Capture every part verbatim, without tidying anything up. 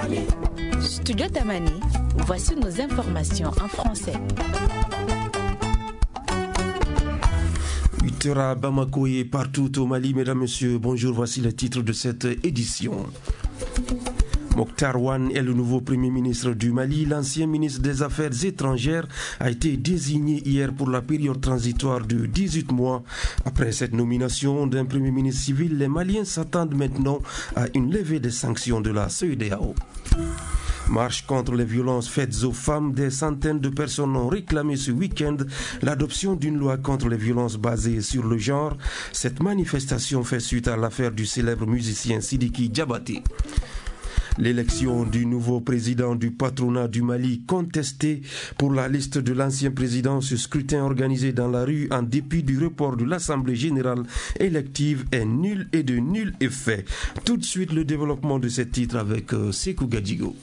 Studio Tamani, voici nos informations en français. huit heures à Bamako et partout au Mali. Mesdames, Messieurs, bonjour, voici le titre de cette édition. Mokhtar Ouane est le nouveau Premier ministre du Mali. L'ancien ministre des Affaires étrangères a été désigné hier pour la période transitoire de dix-huit mois. Après cette nomination d'un Premier ministre civil, les Maliens s'attendent maintenant à une levée des sanctions de la C E D E A O. Marche contre les violences faites aux femmes. Des centaines de personnes ont réclamé ce week-end l'adoption d'une loi contre les violences basées sur le genre. Cette manifestation fait suite à l'affaire du célèbre musicien Sidiki Diabaté. L'élection du nouveau président du patronat du Mali contestée pour la liste de l'ancien président, ce scrutin organisé dans la rue en dépit du report de l'Assemblée générale élective est nul et de nul effet. Tout de suite le développement de ce titre avec euh, Sekou Gadjigo.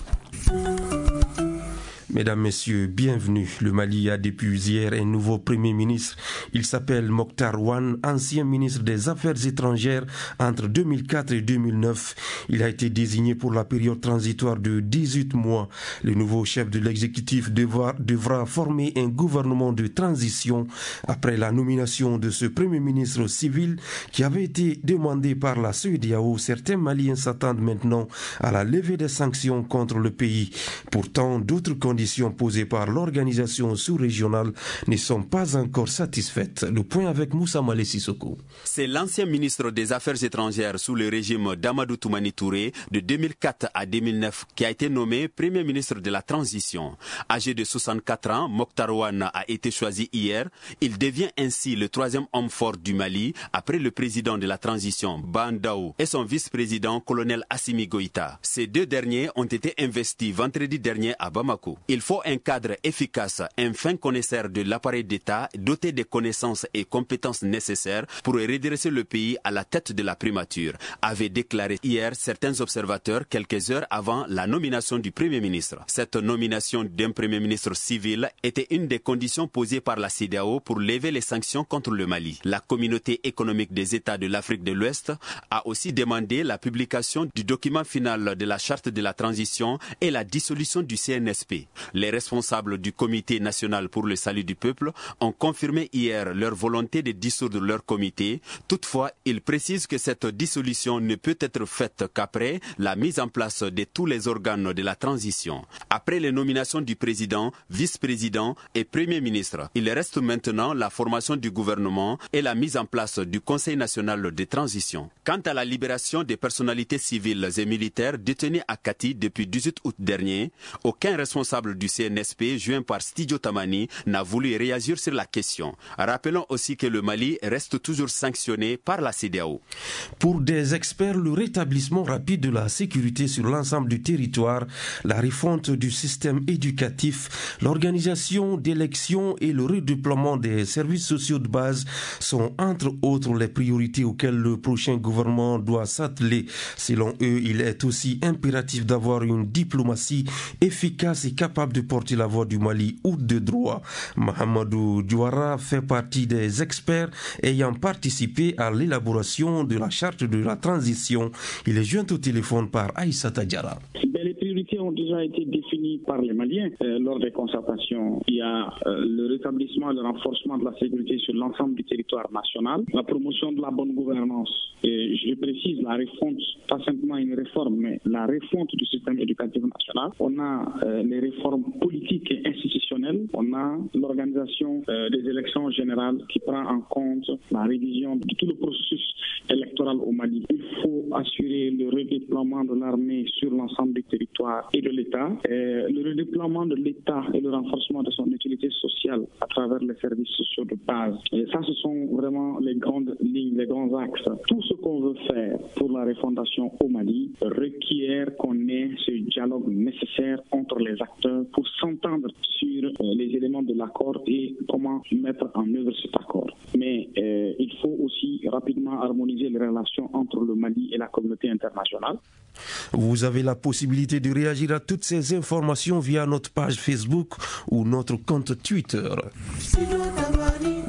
Mesdames, Messieurs, bienvenue. Le Mali a depuis hier un nouveau Premier ministre. Il s'appelle Mokhtar Ouane, ancien ministre des Affaires étrangères entre deux mille quatre et deux mille neuf. Il a été désigné pour la période transitoire de dix-huit mois. Le nouveau chef de l'exécutif devra, devra former un gouvernement de transition après la nomination de ce Premier ministre civil qui avait été demandé par la C E D E A O. Certains Maliens s'attendent maintenant à la levée des sanctions contre le pays. Pourtant, d'autres conditions posées par l'organisation sous-régionale ne sont pas encore satisfaites. Le point avec Moussa Malé Sissoko. C'est l'ancien ministre des Affaires étrangères sous le régime d'Amadou Toumani Touré de deux mille quatre à deux mille neuf qui a été nommé Premier ministre de la Transition. Âgé de soixante-quatre ans, Mokhtar Ouane a été choisi hier. Il devient ainsi le troisième homme fort du Mali après le président de la Transition, Ba Ndaw, et son vice-président, colonel Assimi Goïta. Ces deux derniers ont été investis vendredi dernier à Bamako. Il faut un cadre efficace, un fin connaisseur de l'appareil d'État, doté des connaissances et compétences nécessaires pour redresser le pays à la tête de la primature, avaient déclaré hier certains observateurs quelques heures avant la nomination du Premier ministre. Cette nomination d'un Premier ministre civil était une des conditions posées par la C E D E A O pour lever les sanctions contre le Mali. La communauté économique des États de l'Afrique de l'Ouest a aussi demandé la publication du document final de la charte de la transition et la dissolution du C N S P. Les responsables du Comité national pour le salut du peuple ont confirmé hier leur volonté de dissoudre leur comité. Toutefois, ils précisent que cette dissolution ne peut être faite qu'après la mise en place de tous les organes de la transition. Après les nominations du président, vice-président et premier ministre, il reste maintenant la formation du gouvernement et la mise en place du Conseil national de transition. Quant à la libération des personnalités civiles et militaires détenues à Kati depuis dix-huit août dernier, aucun responsable du C N S P, joint par Studio Tamani, n'a voulu réagir sur la question. Rappelons aussi que le Mali reste toujours sanctionné par la C E D E A O. Pour des experts, le rétablissement rapide de la sécurité sur l'ensemble du territoire, la refonte du système éducatif, l'organisation d'élections et le redéploiement des services sociaux de base sont entre autres les priorités auxquelles le prochain gouvernement doit s'atteler. Selon eux, il est aussi impératif d'avoir une diplomatie efficace et capable de porter la voix du Mali ou de droit. Mahamadou Diouara fait partie des experts ayant participé à l'élaboration de la charte de la transition. Il est joint au téléphone par Aïssata Diarra. Les priorités ont déjà été définies par les Maliens euh, lors des concertations. Il y a euh, le rétablissement et le renforcement de la sécurité sur l'ensemble du territoire national, la promotion de la bonne gouvernance. Et je précise, la refonte, pas simplement une réforme, mais la refonte du système éducatif national. On a euh, les réformes politiques et institutionnelles. On a l'organisation euh, des élections générales qui prend en compte la révision de tout le processus électoral au Mali. Il faut assurer le redéploiement de l'armée sur l'ensemble du territoire et de l'État, et le redéploiement de l'État et le renforcement de son utilité sociale à travers les services sociaux de base. Et ça, ce sont vraiment les grandes lignes, les grands axes. Tout ce qu'on veut faire pour la refondation au Mali requiert qu'on ait ce dialogue nécessaire entre les acteurs pour s'entendre sur euh, les éléments de l'accord et comment mettre en œuvre cet accord. Mais euh, il faut aussi rapidement harmoniser les relations entre le Mali et la communauté internationale. Vous avez la possibilité de réagir à toutes ces informations via notre page Facebook ou notre compte Twitter.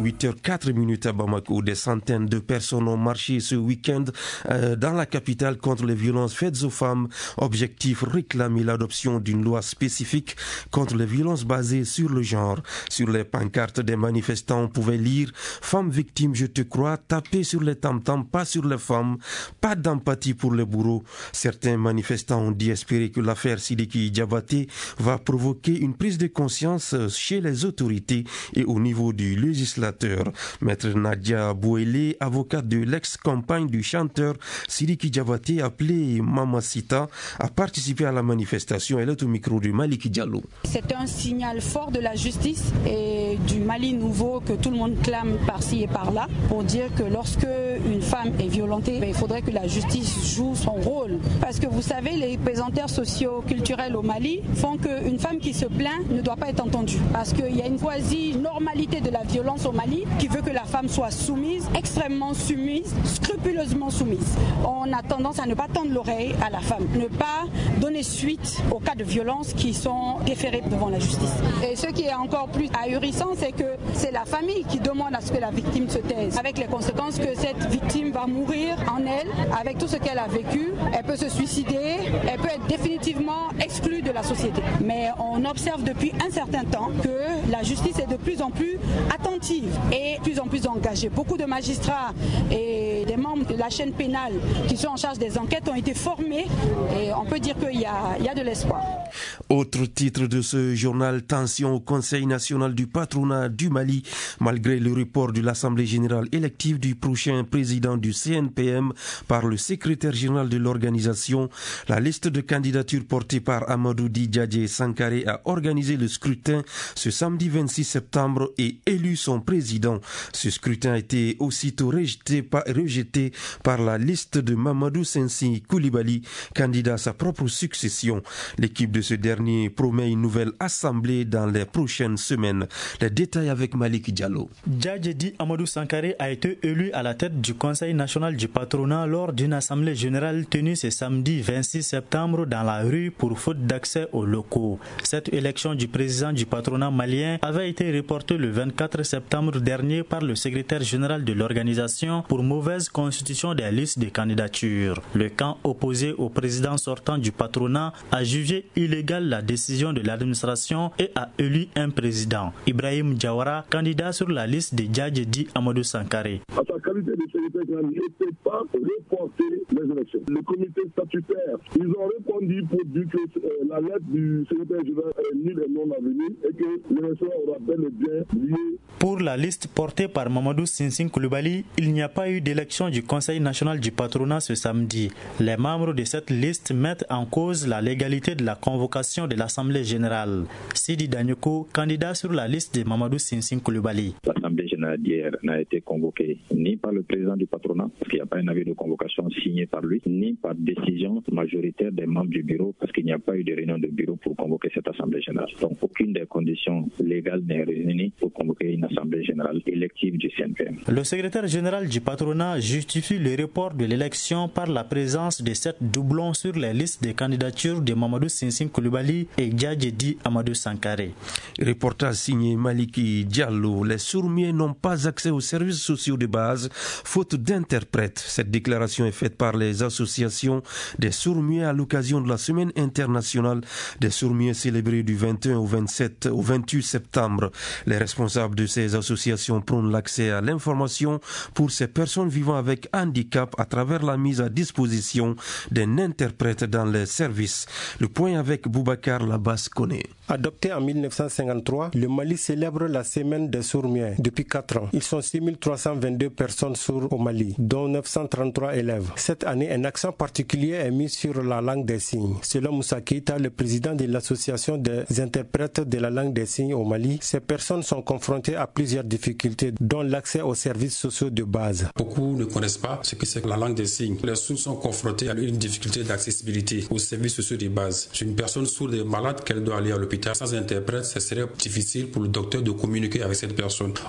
huit heures quatre minutes à Bamako. Des centaines de personnes ont marché ce week-end euh, dans la capitale contre les violences faites aux femmes. Objectif, réclamer l'adoption d'une loi spécifique contre les violences basées sur le genre. Sur les pancartes des manifestants, on pouvait lire « Femmes victimes, je te crois, taper sur les tam-tams, pas sur les femmes, pas d'empathie pour les bourreaux ». Certains manifestants ont dit espérer que l'affaire Sidiki Diabaté va provoquer une prise de conscience chez les autorités et au niveau du législateur. Maître Nadia Bouélé, avocate de l'ex-compagne du chanteur Sidiki Diabaté, appelée Mamacita, a participé à la manifestation. Elle est au micro de Maliki Diallo. C'est un signal fort de la justice et du Mali nouveau que tout le monde clame par-ci et par-là pour dire que lorsque une femme est violentée, il faudrait que la justice joue son rôle. Parce que vous savez, les pesanteurs socio-culturels au Mali font qu'une femme qui se plaint ne doit pas être entendue. Parce qu'il y a une quasi-normalité de la violence au Mali qui veut que la femme soit soumise, extrêmement soumise, scrupuleusement soumise. On a tendance à ne pas tendre l'oreille à la femme, ne pas donner suite aux cas de violence qui sont déférés devant la justice. Et ce qui est encore plus ahurissant, c'est que c'est la famille qui demande à ce que la victime se taise, avec les conséquences que cette victime va mourir en elle, avec tout ce qu'elle a vécu. Elle peut se suicider, elle peut être définitivement exclue de la société. Mais on observe depuis un certain temps que la justice est de plus en plus attentive et de plus en plus engagée. Beaucoup de magistrats et des membres de la chaîne pénale qui sont en charge des enquêtes ont été formés et on peut dire qu'il y a, il y a de l'espoir. Autre titre de ce journal, tension au Conseil national du patronat du Mali. Malgré le report de l'Assemblée générale élective du prochain président du C N P M par le secrétaire général de l'organisation, la liste de candidatures portée par Amadou Djadje Sankaré a organisé le scrutin ce samedi vingt-six septembre et élu son président. Ce scrutin a été aussitôt rejeté par, rejeté par la liste de Mamadou Sensi Koulibaly, candidat à sa propre succession. L'équipe de ce dernier promet une nouvelle assemblée dans les prochaines semaines. Les détails avec Malik Diallo. Djadje Amadou Sankaré a été élu à la tête du Conseil national du patronat lors d'une assemblée générale tenue ce samedi vingt-six septembre dans la rue pour faute d'accès aux locaux. Cette élection du président du patronat malien avait été reportée le vingt-quatre septembre dernier par le secrétaire général de l'organisation pour mauvaise constitution des listes de candidatures. Le camp opposé au président sortant du patronat a jugé illégale la décision de l'administration et a élu un président, Ibrahim Diawara, candidat sur la liste de Djadje Amadou Sankaré. À sa qualité de secrétaire général, il ne peut pas reporter les élections. Le comité statutaire, ils ont répondu pour dire que euh, la lettre du secrétaire général est nulle et non avenue et que l'élection aura bel et bien lieu. Pour la liste portée par Mamadou Sensi Koulibaly, il n'y a pas eu d'élection du Conseil national du patronat ce samedi. Les membres de cette liste mettent en cause la légalité de la convocation de l'Assemblée générale. Sidi Danyoko, candidat sur la liste de Mamadou Sensi Koulibaly. L'Assemblée générale d'hier n'a été convoquée ni par le président du patronat, parce qu'il n'y a pas un avis de convocation signé par lui, ni par décision majoritaire des membres du bureau, parce qu'il n'y a pas eu de réunion de bureau pour convoquer cette Assemblée générale. Donc aucune des conditions légales n'est réunie pour convoquer une Assemblée générale élective du C N P M. Le secrétaire général du patronat justifie le report de l'élection par la présence de sept doublons sur les listes de candidatures de Mamadou Sensi Koulibaly et Djadje Amadou Sankaré. Reportage signé Maliki Diallo. Les sourds-muets n'ont pas accès aux services sociaux de base, faute d'interprètes. Cette déclaration est faite par les associations des sourds-muets à l'occasion de la semaine internationale des sourds-muets célébrée du vingt et un au vingt-sept au vingt-huit septembre. Les responsables de ces associations prônent l'accès à l'information pour ces personnes vivant avec handicap à travers la mise à disposition d'un interprète dans les services. Le point avec Boubacar Labas-Koné. Adopté en mille neuf cent cinquante-trois, le Mali célèbre la semaine des sourds-muets depuis quatre ans. Ils sont six mille trois cent vingt-deux personnes sourdes au Mali, dont neuf cent trente-trois élèves. Cette année, un accent particulier est mis sur la langue des signes. Selon Moussa Keita, le président de l'association des interprètes de la langue des signes au Mali, ces personnes sont confrontées à plusieurs difficultés, dont l'accès aux services sociaux de base. Beaucoup ne connaissent pas ce que c'est que la langue des signes. Les sourds sont confrontés à une difficulté d'accessibilité aux services sociaux de base. Si une personne sourde est malade, qu'elle doit aller à l'hôpital sans interprète, ce serait difficile pour le docteur de communiquer avec cette personne. Or,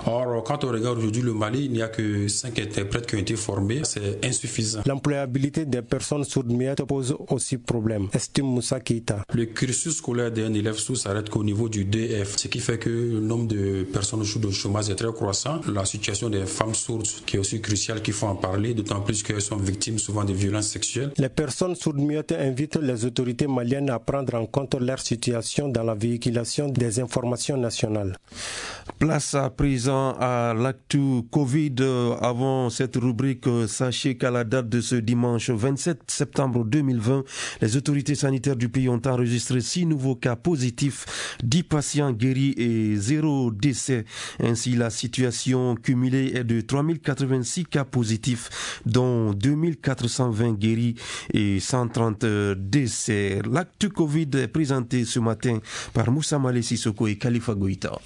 quand on regarde aujourd'hui le Mali, il n'y a que cinq interprètes qui ont été formés. C'est insuffisant. L'employabilité des personnes sourdes-muettes pose aussi problème, estime Moussa Keita. Le cursus scolaire d'un élève sourd s'arrête qu'au niveau du D F, ce qui fait que le nombre de personnes sourdes au chômage est très croissant. La situation des femmes sourdes qui est aussi cruciale, qu'il faut en parler, d'autant plus qu'elles sont victimes souvent de violences sexuelles. Les personnes sourdes-muettes invitent les autorités maliennes à prendre en compte leur situation dans la véhiculation des informations nationales. Place à présent à l'actu Covid. Avant cette rubrique, sachez qu'à la date de ce dimanche vingt-sept septembre deux mille vingt, les autorités sanitaires du pays ont enregistré six nouveaux cas positifs, dix patients guéris et zéro décès. Ainsi, la situation cumulée est de trois mille quatre-vingt-six cas positifs, dont deux mille quatre cent vingt guéris et cent trente décès. L'actu Covid est présenté ce matin par Moussa Malé Sissoko et Khalifa Goïta.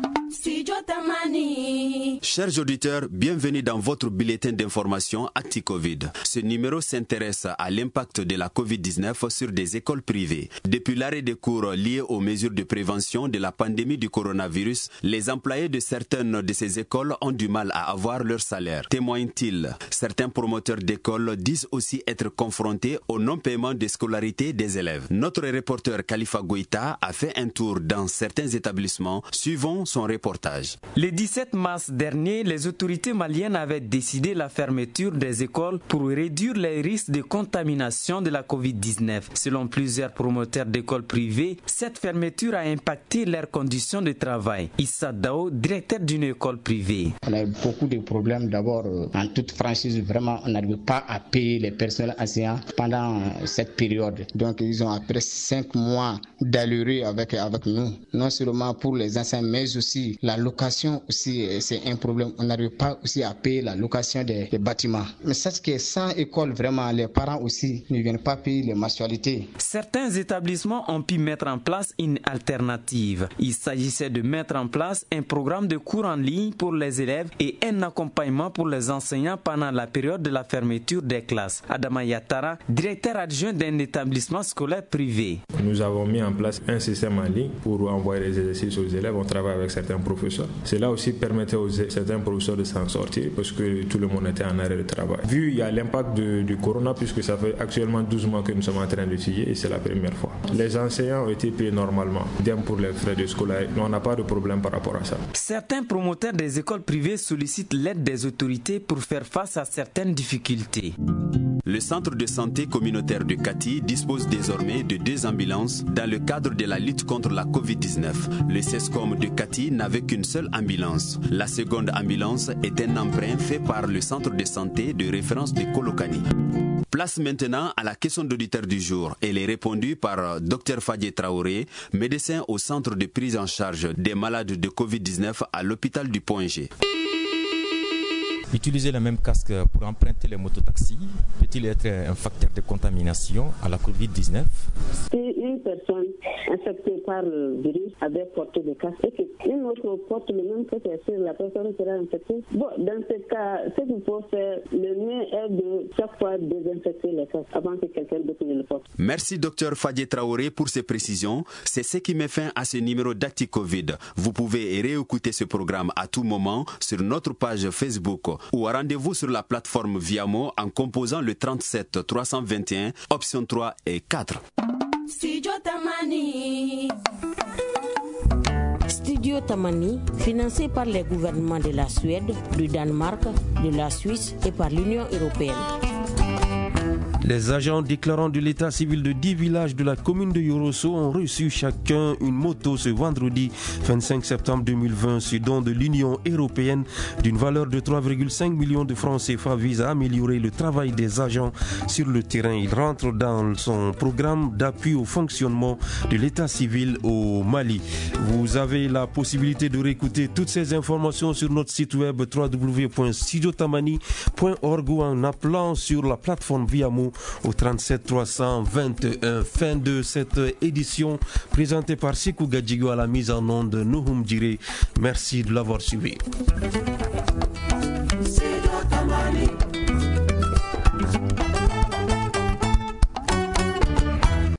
Chers auditeurs, bienvenue dans votre bulletin d'information ActiCovid. Ce numéro s'intéresse à l'impact de la covid dix-neuf sur des écoles privées. Depuis l'arrêt des cours liés aux mesures de prévention de la pandémie du coronavirus, les employés de certaines de ces écoles ont du mal à avoir leur salaire. Témoignent-ils? Certains promoteurs d'écoles disent aussi être confrontés au non-paiement de scolarité des élèves. Notre reporter Khalifa Goïta a fait un tour dans certains établissements. Suivons son reportage. Le dix-sept mars dernier, les autorités maliennes avaient décidé la fermeture des écoles pour réduire les risques de contamination de la covid dix-neuf. Selon plusieurs promoteurs d'écoles privées, cette fermeture a impacté leurs conditions de travail. Issa Dao, directeur d'une école privée. On a eu beaucoup de problèmes. D'abord, en toute franchise, vraiment, on n'arrive pas à payer les personnels enseignants pendant cette période. Donc, ils ont après cinq mois d'allure avec, avec nous. Non seulement pour les enseignants, mais aussi la location aussi, c'est un problème. On n'arrive pas aussi à payer la location des, des bâtiments. Mais sache que sans école, vraiment, les parents aussi ne viennent pas payer les mensualités. Certains établissements ont pu mettre en place une alternative. Il s'agissait de mettre en place un programme de cours en ligne pour les élèves et un accompagnement pour les enseignants pendant la période de la fermeture des classes. Adama Yatara, directeur adjoint d'un établissement scolaire privé. Nous avons mis en place un système en ligne pour envoyer les exercices aux élèves. On travaille avec certains professeurs. Cela aussi permettait aux certains professeurs de s'en sortir parce que tout le monde était en arrêt de travail. Vu il y a l'impact de, du corona, puisque ça fait actuellement douze mois que nous sommes en train d'étudier et c'est la première fois. Les enseignants ont été payés normalement, idem pour les frais de scolarité. On n'a pas de problème par rapport à ça. Certains promoteurs des écoles privées sollicitent l'aide des autorités pour faire face à certaines difficultés. Le centre de santé communautaire de Kati dispose désormais de deux ambulances dans le cadre de la lutte contre la covid dix-neuf. Le CESCOM de Kati n'avait qu'une seule ambulance. La seconde ambulance est un emprunt fait par le centre de santé de référence de Kolokani. Place maintenant à la question d'auditeur du jour. Elle est répondue par Dr Fadje Traoré, médecin au centre de prise en charge des malades de covid dix-neuf à l'hôpital du Pont-G. Utiliser le même casque pour emprunter les mototaxis peut-il être un facteur de contamination à la covid dix-neuf? Si une personne infectée par le virus avait porté le casque et qu'une autre porte le même casque, la personne sera infectée. Bon, dans ce cas, ce qu'il faut faire, le mieux est de chaque fois désinfecter les casques avant que quelqu'un d'autre ne le porte. Merci Dr Fadje Traoré pour ces précisions. C'est ce qui met fin à ce numéro d'ActiCovid. Vous pouvez réécouter ce programme à tout moment sur notre page Facebook ou rendez-vous sur la plateforme Viamo en composant le trente-sept trois cent vingt et un, option trois et quatre. Studio Tamani. Studio Tamani, financé par les gouvernements de la Suède, du Danemark, de la Suisse et par l'Union européenne. Les agents déclarants de l'état civil de dix villages de la commune de Yorosso ont reçu chacun une moto ce vendredi vingt-cinq septembre deux mille vingt. Ce don de l'Union européenne d'une valeur de trois virgule cinq millions de francs C F A vise à améliorer le travail des agents sur le terrain. Il rentre dans son programme d'appui au fonctionnement de l'état civil au Mali. Vous avez la possibilité de réécouter toutes ces informations sur notre site web w w w point studio tamani point org ou en appelant sur la plateforme Viamo au trente-sept trois cent vingt et un. Fin de cette édition présentée par Sikou Gadjigo à la mise en onde de Nouhoum Djiré. Merci de l'avoir suivi.